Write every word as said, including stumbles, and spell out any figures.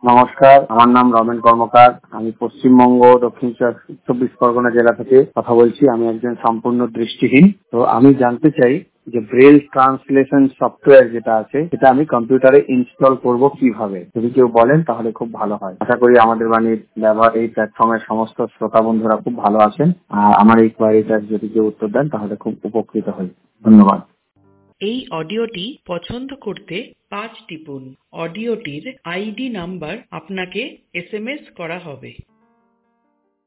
নমস্কার, আমার নাম রমেন কর্মকার। আমি পশ্চিমবঙ্গ দক্ষিণ চব্বিশ পরগনা জেলা থেকে কথা বলছি। আমি একজন সম্পূর্ণ দৃষ্টিহীন। তো আমি জানতে চাই যে ব্রেল ট্রান্সলেশন সফটওয়্যার যেটা আছে সেটা আমি কম্পিউটারে ইনস্টল করব কিভাবে, যদি কেউ বলেন তাহলে খুব ভালো হয়। আশা করি আমাদের বাণীর ব্যবহার এই প্ল্যাটফর্মের সমস্ত শ্রোতা বন্ধুরা খুব ভালো আছেন। আর আমার এই কোয়ারিটার যদি কেউ উত্তর দেন তাহলে খুব উপকৃত হই। ধন্যবাদ। এই অডিওটি পছন্দ করতে পাঁচ টিপুন। অডিওটির আইডি নাম্বার আপনাকে এস এম এস করা হবে।